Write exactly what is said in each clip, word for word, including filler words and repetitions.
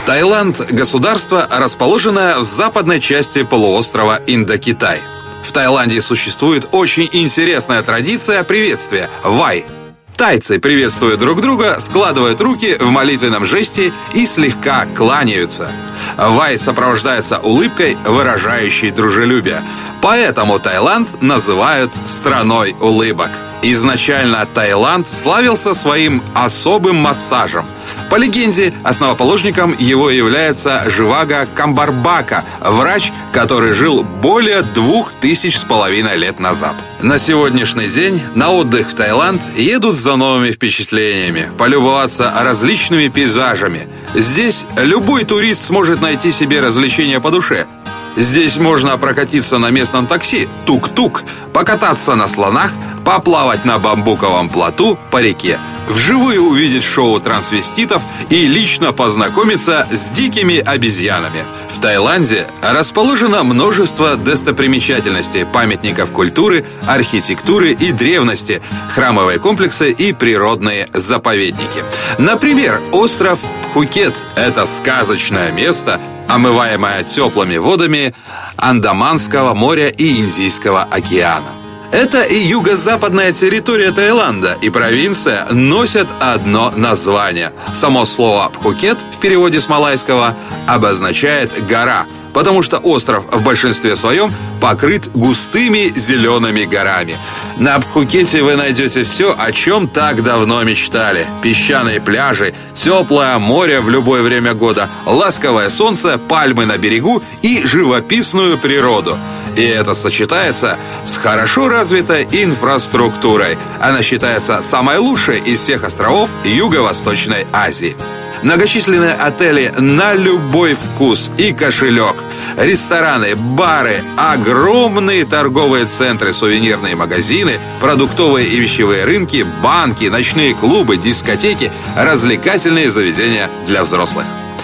Таиланд – государство, расположенное в западной части полуострова Индокитай. В Таиланде существует очень интересная традиция приветствия – вай. Тайцы приветствуют друг друга, складывают руки в молитвенном жесте и слегка кланяются. Вай сопровождается улыбкой, выражающей дружелюбие. Поэтому Таиланд называют страной улыбок. Изначально Таиланд славился своим особым массажем. По легенде, основоположником его является Живаго Камбарбака, врач, который жил более двух тысяч с половиной лет назад. На сегодняшний день на отдых в Таиланд едут за новыми впечатлениями, полюбоваться различными пейзажами. Здесь любой турист сможет найти себе развлечения по душе. Здесь можно прокатиться на местном такси, тук-тук, покататься на слонах, поплавать на бамбуковом плоту по реке, вживую увидеть шоу трансвеститов и лично познакомиться с дикими обезьянами. В Таиланде расположено множество достопримечательностей, памятников культуры, архитектуры и древности, храмовые комплексы и природные заповедники. Например, остров Пхукет – это сказочное место, омываемое теплыми водами Андаманского моря и Индийского океана. Это и юго-западная территория Таиланда, и провинция носят одно название. Само слово «Пхукет» в переводе с малайского обозначает «гора», потому что остров в большинстве своем покрыт густыми зелеными горами. На Пхукете вы найдете все, о чем так давно мечтали. Песчаные пляжи, теплое море в любое время года, ласковое солнце, пальмы на берегу и живописную природу. И это сочетается с хорошо развитой инфраструктурой. Она считается самой лучшей из всех островов Юго-Восточной Азии. Многочисленные отели на любой вкус и кошелек, рестораны, бары, огромные торговые центры, сувенирные магазины, продуктовые и вещевые рынки, банки, ночные клубы, дискотеки, развлекательные заведения для взрослых.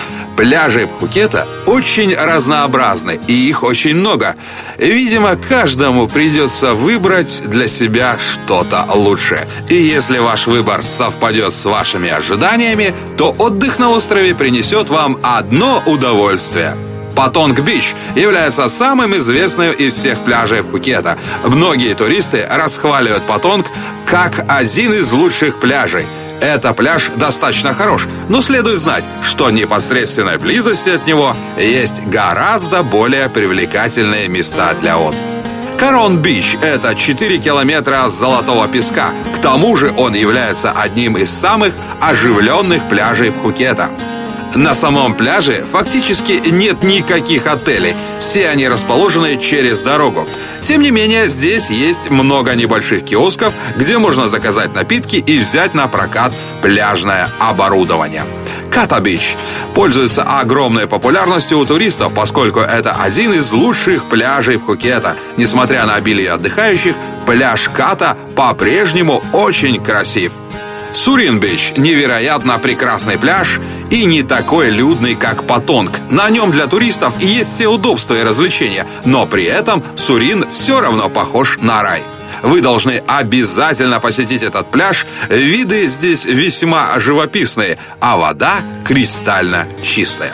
Пляжи Пхукета очень разнообразны, и их очень много. Видимо, каждому придется выбрать для себя что-то лучшее. И если ваш выбор совпадет с вашими ожиданиями, то отдых на острове принесет вам одно удовольствие. Патонг-Бич является самым известным из всех пляжей Пхукета. Многие туристы расхваливают Патонг как один из лучших пляжей. Это пляж достаточно хорош, но следует знать, что в непосредственной близости от него есть гораздо более привлекательные места для отдыха. Корон-Бич – это четыре километра золотого песка. К тому же он является одним из самых оживленных пляжей Пхукета. На самом пляже фактически нет никаких отелей. Все они расположены через дорогу. Тем не менее, здесь есть много небольших киосков, где можно заказать напитки и взять на прокат пляжное оборудование. Ката-Бич пользуется огромной популярностью у туристов, поскольку это один из лучших пляжей Пхукета. Несмотря на обилие отдыхающих, пляж Ката по-прежнему очень красив. Сурин-Бич – невероятно прекрасный пляж и не такой людный, как Патонг. На нем для туристов есть все удобства и развлечения, но при этом Сурин все равно похож на рай. Вы должны обязательно посетить этот пляж. Виды здесь весьма живописные, а вода кристально чистая.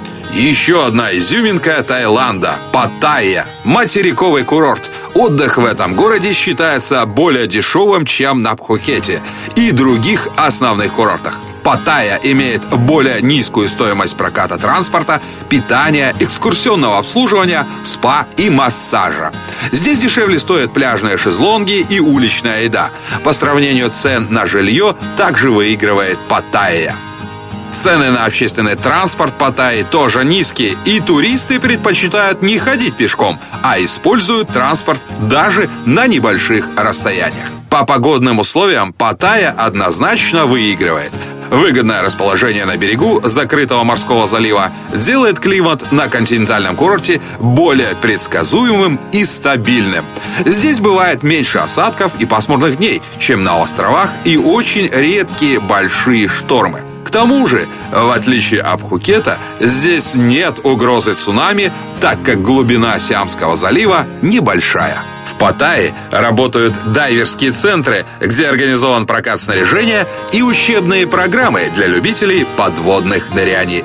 Еще одна изюминка Таиланда – Паттайя, материковый курорт. Отдых в этом городе считается более дешевым, чем на Пхукете и других основных курортах. Паттайя имеет более низкую стоимость проката транспорта, питания, экскурсионного обслуживания, спа и массажа. Здесь дешевле стоят пляжные шезлонги и уличная еда. По сравнению цен на жилье также выигрывает Паттайя. Цены на общественный транспорт Паттайи тоже низкие, и туристы предпочитают не ходить пешком, а используют транспорт даже на небольших расстояниях. По погодным условиям Паттайя однозначно выигрывает. Выгодное расположение на берегу закрытого морского залива делает климат на континентальном курорте более предсказуемым и стабильным. Здесь бывает меньше осадков и пасмурных дней, чем на островах, и очень редкие большие штормы. К тому же, в отличие от Пхукета, здесь нет угрозы цунами, так как глубина Сиамского залива небольшая. В Паттайе работают дайверские центры, где организован прокат снаряжения и учебные программы для любителей подводных ныряний.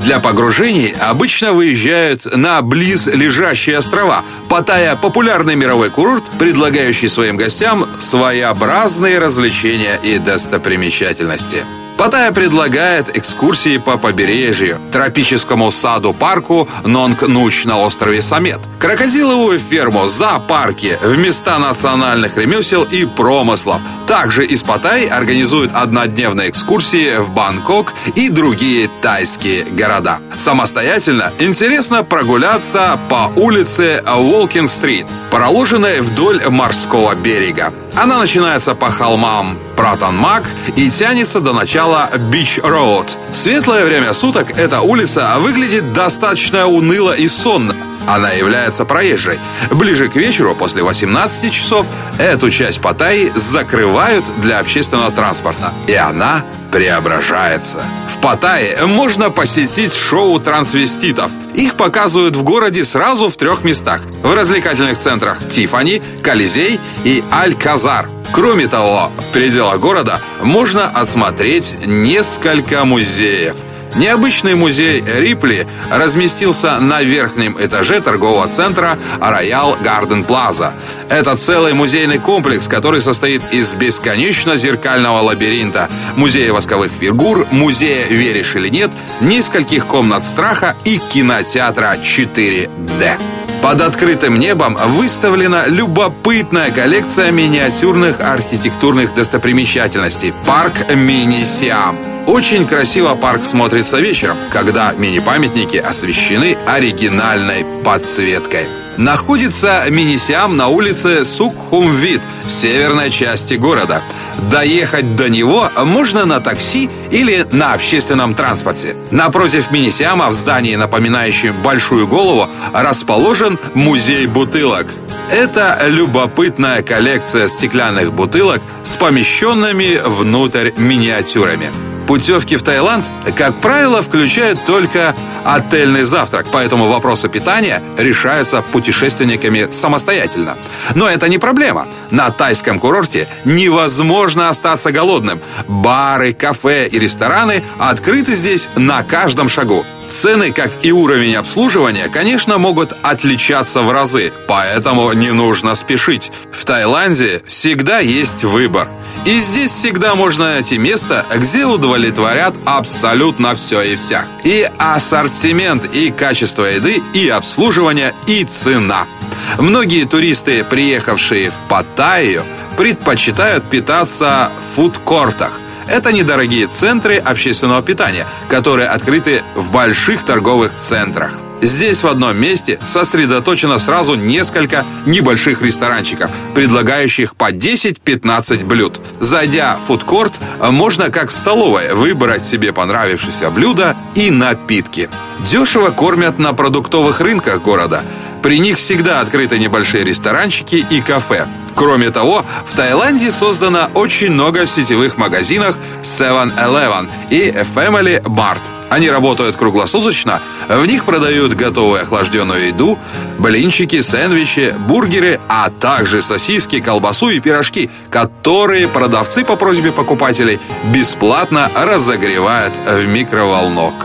Для погружений обычно выезжают на близлежащие острова. Паттайя – популярный мировой курорт, предлагающий своим гостям своеобразные развлечения и достопримечательности. Паттайя предлагает экскурсии по побережью, тропическому саду-парку Нонг-Нуч на острове Самет, крокодиловую ферму, зоопарки, в места национальных ремесел и промыслов. Также из Паттайи организуют однодневные экскурсии в Бангкок и другие тайские города. Самостоятельно интересно прогуляться по улице Уолкинг-стрит, проложенной вдоль морского берега. Она начинается по холмам Пратан-Мак и тянется до начала Бич-Роуд. В светлое время суток эта улица выглядит достаточно уныло и сонно. Она является проезжей. Ближе к вечеру, после восемнадцати часов, эту часть Паттайи закрывают для общественного транспорта, и она преображается. В Паттайе можно посетить шоу трансвеститов. Их показывают в городе сразу в трех местах. В развлекательных центрах Тиффани, Колизей и Аль-Казар. Кроме того, в пределах города можно осмотреть несколько музеев. Необычный музей Рипли разместился на верхнем этаже торгового центра Роял Гарден Плаза. Это целый музейный комплекс, который состоит из бесконечно зеркального лабиринта, музея восковых фигур, музея «Веришь или нет», нескольких комнат страха и кинотеатра четыре дэ. Под открытым небом выставлена любопытная коллекция миниатюрных архитектурных достопримечательностей – парк Мини-Сиам. Очень красиво парк смотрится вечером, когда мини-памятники освещены оригинальной подсветкой. Находится Мини-Сиам на улице Сукхумвит в северной части города. Доехать до него можно на такси или на общественном транспорте. Напротив Мини-Сиама, в здании, напоминающем большую голову, расположен музей бутылок. Это любопытная коллекция стеклянных бутылок с помещенными внутрь миниатюрами. Путевки в Таиланд, как правило, включают только отельный завтрак, поэтому вопросы питания решаются путешественниками самостоятельно. Но это не проблема. На тайском курорте невозможно остаться голодным. Бары, кафе и рестораны открыты здесь на каждом шагу. Цены, как и уровень обслуживания, конечно, могут отличаться в разы, поэтому не нужно спешить. В Таиланде всегда есть выбор. И здесь всегда можно найти место, где удовлетворят абсолютно все и вся. И ассортимент, и качество еды, и обслуживание, и цена. Многие туристы, приехавшие в Паттайю, предпочитают питаться в фудкортах. Это недорогие центры общественного питания, которые открыты в больших торговых центрах. Здесь в одном месте сосредоточено сразу несколько небольших ресторанчиков, предлагающих по десять-пятнадцать блюд. Зайдя в фудкорт, можно, как в столовой, выбрать себе понравившееся блюдо и напитки. Дешево кормят на продуктовых рынках города. При них всегда открыты небольшие ресторанчики и кафе. Кроме того, в Таиланде создано очень много сетевых магазинов севен элевен и Family Mart. Они работают круглосуточно, в них продают готовую охлажденную еду, блинчики, сэндвичи, бургеры, а также сосиски, колбасу и пирожки, которые продавцы по просьбе покупателей бесплатно разогревают в микроволновках.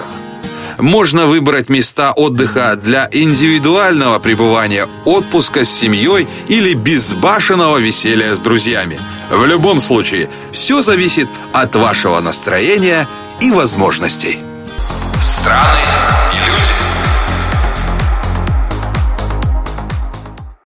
Можно выбрать места отдыха для индивидуального пребывания, отпуска с семьей или безбашенного веселья с друзьями. В любом случае, все зависит от вашего настроения и возможностей. Страны